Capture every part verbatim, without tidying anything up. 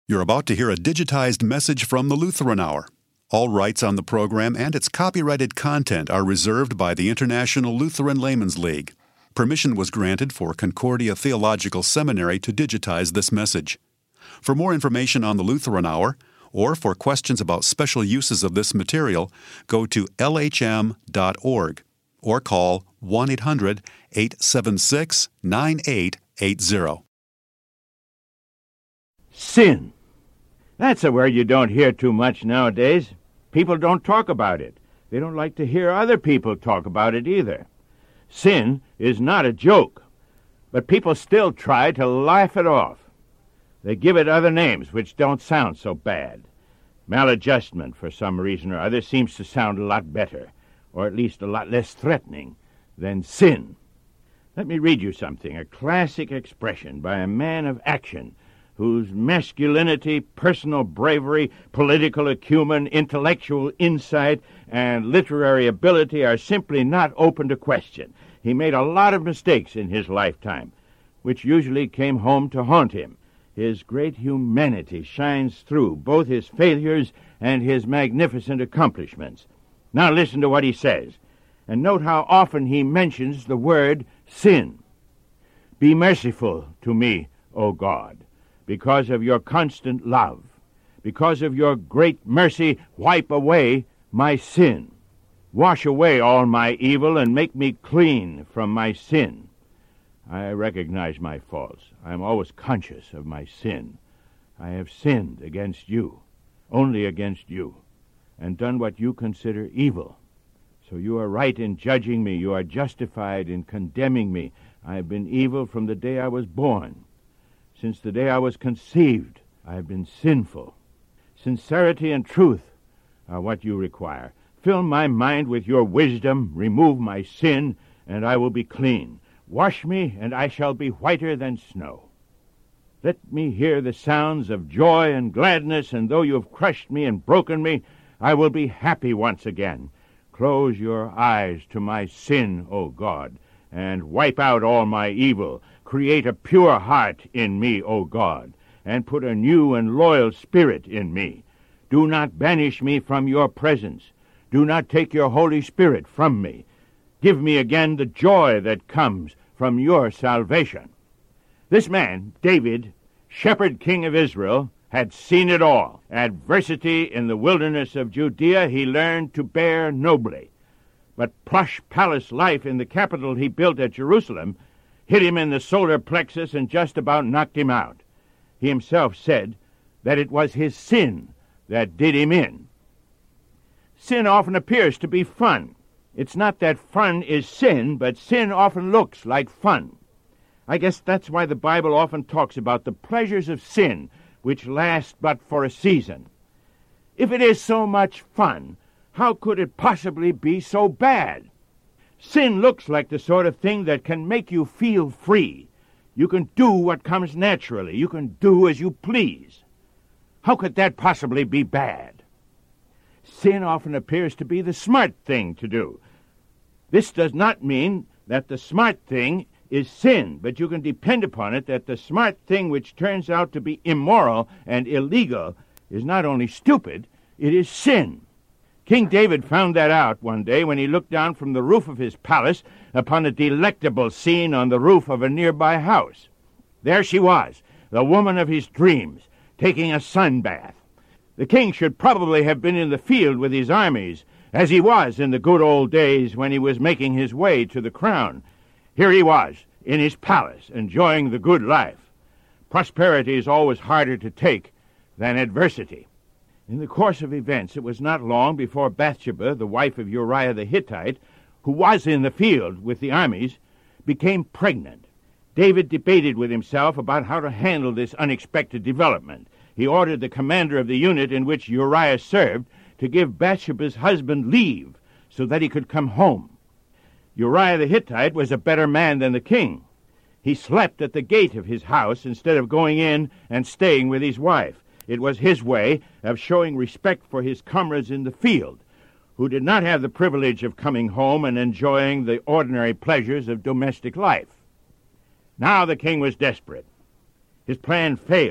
You're about to hear a digitized message from the Lutheran Hour. All rights on the program and its copyrighted content are reserved by the International Lutheran Laymen's League. Permission was granted for Concordia Theological Seminary to digitize this message. For more information on the Lutheran Hour, or for questions about special uses of this material, go to L H M dot org or call one eight hundred, eight seven six, nine eight eight zero. Sin. That's a word you don't hear too much nowadays. People don't talk about it. They don't like to hear other people talk about it either. Sin is not a joke, but people still try to laugh it off. They give it other names which don't sound so bad. Maladjustment, for some reason or other, seems to sound a lot better, or at least a lot less threatening, than sin. Let me read you something, a classic expression by a man of action whose masculinity, personal bravery, political acumen, intellectual insight, and literary ability are simply not open to question. He made a lot of mistakes in his lifetime, which usually came home to haunt him. His great humanity shines through both his failures and his magnificent accomplishments. Now listen to what he says, and note how often he mentions the word sin. Be merciful to me, O God, because of your constant love. Because of your great mercy, wipe away my sin. Wash away all my evil and make me clean from my sin. I recognize my faults. I am always conscious of my sin. I have sinned against you, only against you, and done what you consider evil. So you are right in judging me. You are justified in condemning me. I have been evil from the day I was born. Since the day I was conceived, I have been sinful. Sincerity and truth are what you require. Fill my mind with your wisdom, remove my sin, and I will be clean. Wash me, and I shall be whiter than snow. Let me hear the sounds of joy and gladness, and though you have crushed me and broken me, I will be happy once again. Close your eyes to my sin, O God, and wipe out all my evil. Create a pure heart in me, O God, and put a new and loyal spirit in me. Do not banish me from your presence. Do not take your Holy Spirit from me. Give me again the joy that comes from your salvation. This man, David, shepherd king of Israel, had seen it all. Adversity in the wilderness of Judea he learned to bear nobly. But plush palace life in the capital he built at Jerusalem hit him in the solar plexus and just about knocked him out. He himself said that it was his sin that did him in. Sin often appears to be fun. It's not that fun is sin, but sin often looks like fun. I guess that's why the Bible often talks about the pleasures of sin, which last but for a season. If it is so much fun, how could it possibly be so bad? Sin looks like the sort of thing that can make you feel free. You can do what comes naturally. You can do as you please. How could that possibly be bad? Sin often appears to be the smart thing to do. This does not mean that the smart thing is sin, but you can depend upon it that the smart thing which turns out to be immoral and illegal is not only stupid, it is sin. King David found that out one day when he looked down from the roof of his palace upon a delectable scene on the roof of a nearby house. There she was, the woman of his dreams, taking a sun bath. The king should probably have been in the field with his armies, as he was in the good old days when he was making his way to the crown. Here he was, in his palace, enjoying the good life. Prosperity is always harder to take than adversity. In the course of events, it was not long before Bathsheba, the wife of Uriah the Hittite, who was in the field with the armies, became pregnant. David debated with himself about how to handle this unexpected development. He ordered the commander of the unit in which Uriah served to give Bathsheba's husband leave so that he could come home. Uriah the Hittite was a better man than the king. He slept at the gate of his house instead of going in and staying with his wife. It was his way of showing respect for his comrades in the field, who did not have the privilege of coming home and enjoying the ordinary pleasures of domestic life. Now the king was desperate. His plan failed.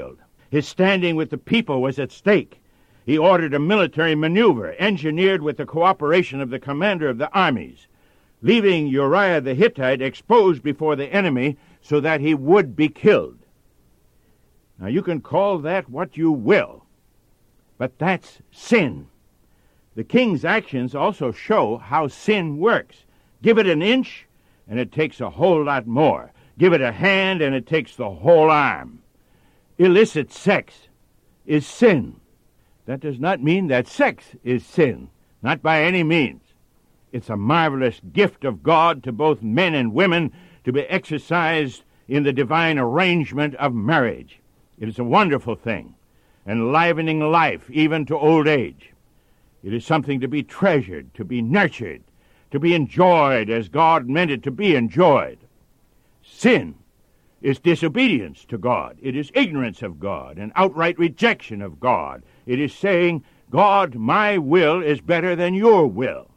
His standing with the people was at stake. He ordered a military maneuver, engineered with the cooperation of the commander of the armies, leaving Uriah the Hittite exposed before the enemy so that he would be killed. Now, you can call that what you will, but that's sin. The king's actions also show how sin works. Give it an inch, and it takes a whole lot more. Give it a hand, and it takes the whole arm. Illicit sex is sin. That does not mean that sex is sin, not by any means. It's a marvelous gift of God to both men and women to be exercised in the divine arrangement of marriage. It is a wonderful thing, enlivening life even to old age. It is something to be treasured, to be nurtured, to be enjoyed as God meant it to be enjoyed. Sin is disobedience to God. It is ignorance of God, an outright rejection of God. It is saying, God, my will is better than your will.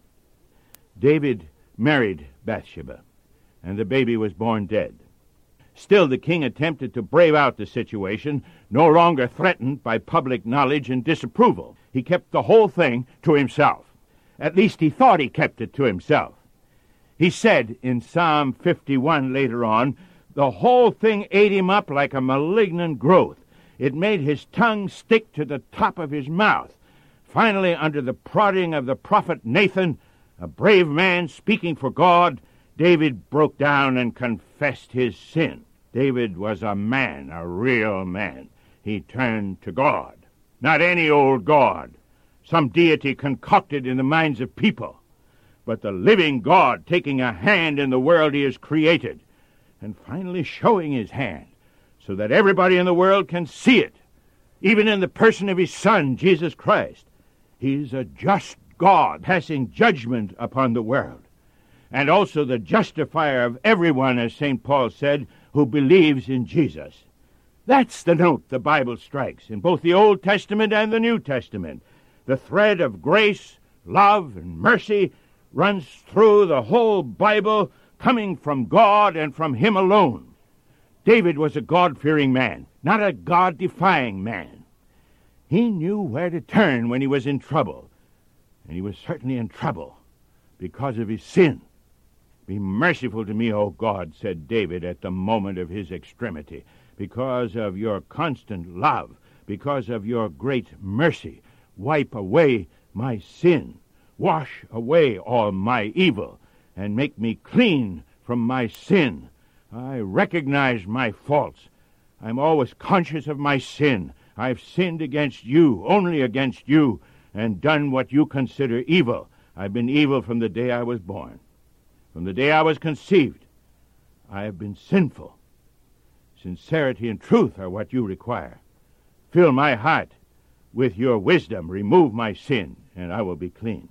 David married Bathsheba, and the baby was born dead. Still, the king attempted to brave out the situation, no longer threatened by public knowledge and disapproval. He kept the whole thing to himself. At least he thought he kept it to himself. He said in Psalm fifty-one later on, the whole thing ate him up like a malignant growth. It made his tongue stick to the top of his mouth. Finally, under the prodding of the prophet Nathan, a brave man speaking for God, David broke down and confessed his sin. David was a man, a real man. He turned to God. Not any old God, some deity concocted in the minds of people, but the living God taking a hand in the world he has created, and finally showing his hand so that everybody in the world can see it, even in the person of his Son, Jesus Christ. He's a just God passing judgment upon the world, and also the justifier of everyone, as Saint Paul said, who believes in Jesus. That's the note the Bible strikes in both the Old Testament and the New Testament. The thread of grace, love, and mercy runs through the whole Bible, coming from God and from him alone. David was a God-fearing man, not a God-defying man. He knew where to turn when he was in trouble, and he was certainly in trouble because of his sin. Be merciful to me, O God, said David at the moment of his extremity, because of your constant love, because of your great mercy. Wipe away my sin, wash away all my evil, and make me clean from my sin. I recognize my faults. I'm always conscious of my sin. I've sinned against you, only against you, and done what you consider evil. I've been evil from the day I was born. From the day I was conceived, I have been sinful. Sincerity and truth are what you require. Fill my heart with your wisdom. Remove my sin, and I will be clean.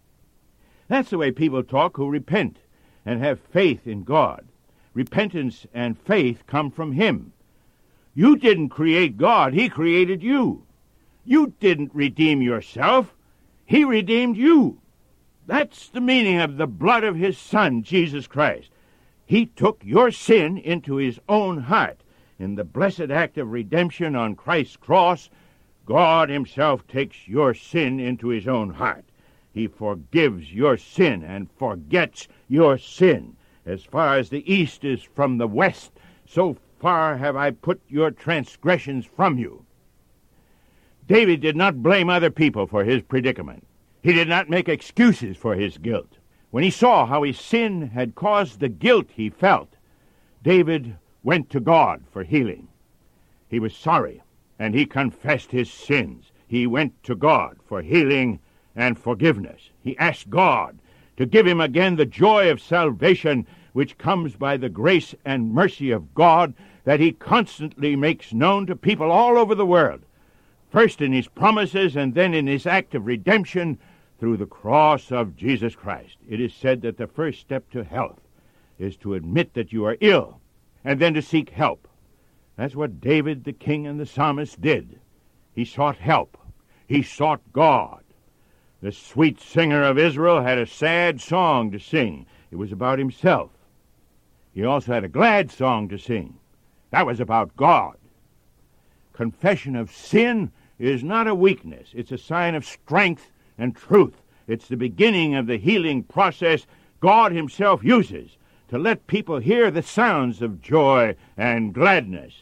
That's the way people talk who repent and have faith in God. Repentance and faith come from him. You didn't create God. He created you. You didn't redeem yourself. He redeemed you. That's the meaning of the blood of his Son, Jesus Christ. He took your sin into his own heart. In the blessed act of redemption on Christ's cross, God himself takes your sin into his own heart. He forgives your sin and forgets your sin. As far as the east is from the west, so far have I put your transgressions from you. David did not blame other people for his predicament. He did not make excuses for his guilt. When he saw how his sin had caused the guilt he felt, David went to God for healing. He was sorry, and he confessed his sins. He went to God for healing and forgiveness. He asked God to give him again the joy of salvation, which comes by the grace and mercy of God that he constantly makes known to people all over the world, first in his promises and then in his act of redemption through the cross of Jesus Christ. It is said that the first step to health is to admit that you are ill and then to seek help. That's what David, the king and the psalmist did. He sought help. He sought God. The sweet singer of Israel had a sad song to sing. It was about himself. He also had a glad song to sing. That was about God. Confession of sin is not a weakness. It's a sign of strength and truth. It's the beginning of the healing process God himself uses to let people hear the sounds of joy and gladness.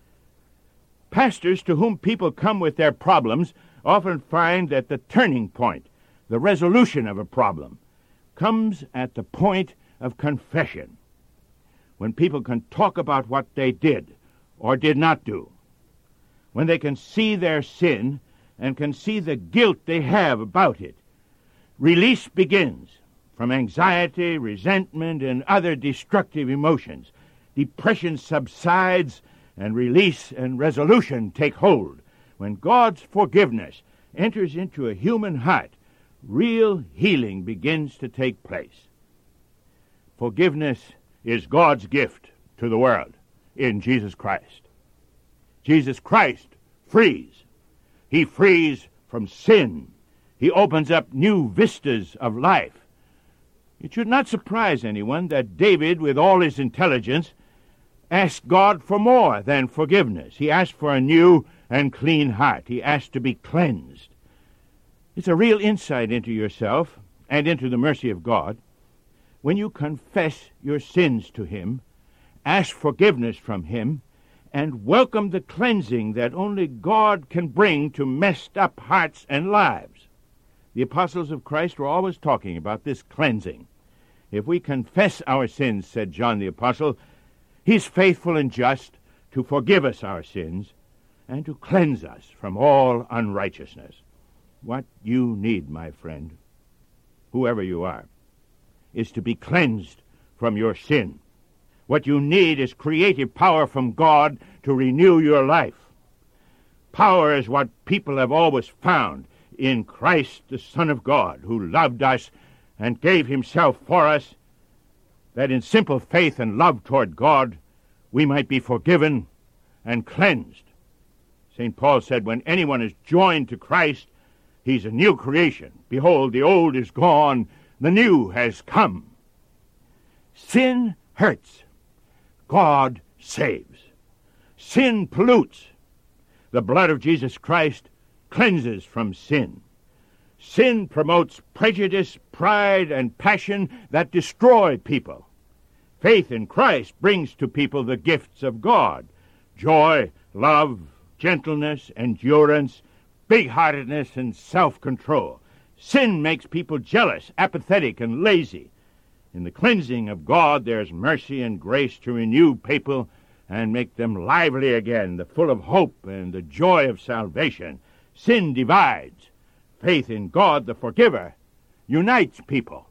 Pastors to whom people come with their problems often find that the turning point, the resolution of a problem, comes at the point of confession, when people can talk about what they did or did not do, when they can see their sin and can see the guilt they have about it. Release begins from anxiety, resentment, and other destructive emotions. Depression subsides, and release and resolution take hold. When God's forgiveness enters into a human heart, real healing begins to take place. Forgiveness is God's gift to the world in Jesus Christ. Jesus Christ frees. He frees from sin. He opens up new vistas of life. It should not surprise anyone that David, with all his intelligence, asked God for more than forgiveness. He asked for a new and clean heart. He asked to be cleansed. It's a real insight into yourself and into the mercy of God. When you confess your sins to him, ask forgiveness from him, and welcome the cleansing that only God can bring to messed up hearts and lives. The apostles of Christ were always talking about this cleansing. If we confess our sins, said John the Apostle, he's faithful and just to forgive us our sins and to cleanse us from all unrighteousness. What you need, my friend, whoever you are, is to be cleansed from your sin. What you need is creative power from God to renew your life. Power is what people have always found in Christ, the Son of God, who loved us and gave himself for us, that in simple faith and love toward God we might be forgiven and cleansed. Saint Paul said, when anyone is joined to Christ, he's a new creation. Behold, the old is gone, the new has come. Sin hurts. God saves. Sin pollutes. The blood of Jesus Christ cleanses from sin. Sin promotes prejudice, pride, and passion that destroy people. Faith in Christ brings to people the gifts of God: joy, love, gentleness, endurance, big-heartedness, and self-control. Sin makes people jealous, apathetic, and lazy. In the cleansing of God, there's mercy and grace to renew people and make them lively again, the full of hope and the joy of salvation. Sin divides. Faith in God, the forgiver, unites people.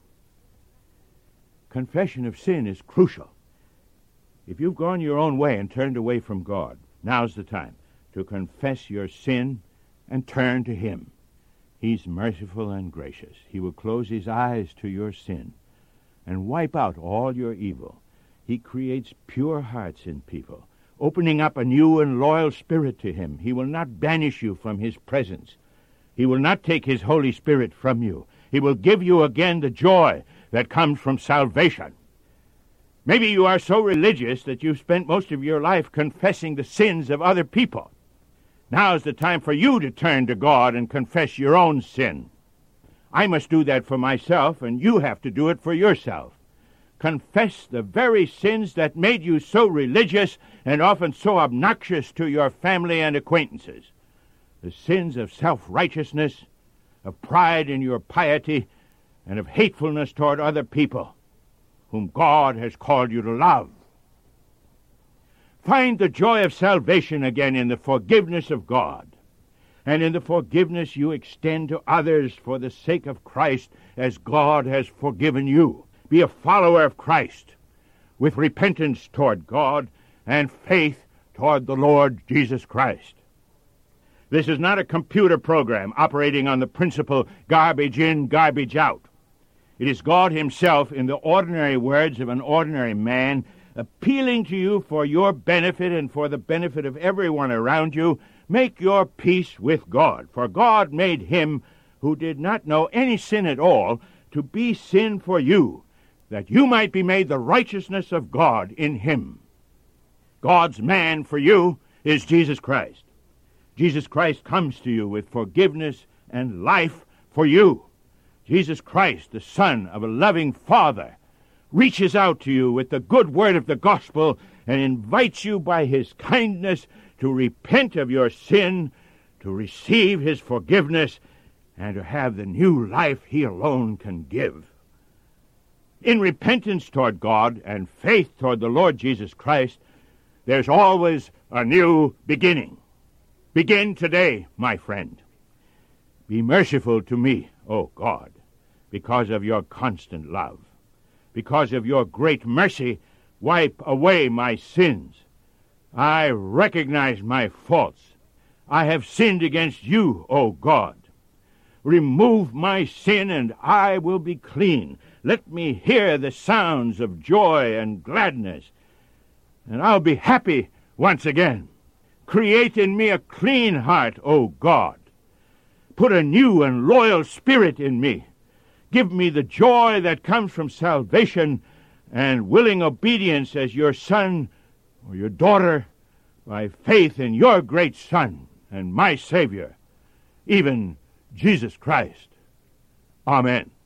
Confession of sin is crucial. If you've gone your own way and turned away from God, now's the time to confess your sin and turn to him. He's merciful and gracious. He will close his eyes to your sin and wipe out all your evil. He creates pure hearts in people, opening up a new and loyal spirit to him. He will not banish you from his presence. He will not take his Holy Spirit from you. He will give you again the joy that comes from salvation. Maybe you are so religious that you've spent most of your life confessing the sins of other people. Now is the time for you to turn to God and confess your own sin. I must do that for myself, and you have to do it for yourself. Confess the very sins that made you so religious and often so obnoxious to your family and acquaintances. The sins of self-righteousness, of pride in your piety, and of hatefulness toward other people whom God has called you to love. Find the joy of salvation again in the forgiveness of God, and in the forgiveness you extend to others for the sake of Christ, as God has forgiven you. Be a follower of Christ with repentance toward God and faith toward the Lord Jesus Christ. This is not a computer program operating on the principle garbage in, garbage out. It is God himself, in the ordinary words of an ordinary man, appealing to you for your benefit and for the benefit of everyone around you. Make your peace with God, for God made him who did not know any sin at all to be sin for you, that you might be made the righteousness of God in him. God's man for you is Jesus Christ. Jesus Christ comes to you with forgiveness and life for you. Jesus Christ, the Son of a loving Father, reaches out to you with the good word of the gospel and invites you by his kindness to repent of your sin, to receive his forgiveness, and to have the new life he alone can give. In repentance toward God and faith toward the Lord Jesus Christ, there's always a new beginning. Begin today, my friend. Be merciful to me, O God, because of your constant love. Because of your great mercy, wipe away my sins. I recognize my faults. I have sinned against you, O God. Remove my sin, and I will be clean. Let me hear the sounds of joy and gladness, and I'll be happy once again. Create in me a clean heart, O God. Put a new and loyal spirit in me. Give me the joy that comes from salvation and willing obedience as your son or your daughter by faith in your great Son and my Savior, even Jesus Christ. Amen.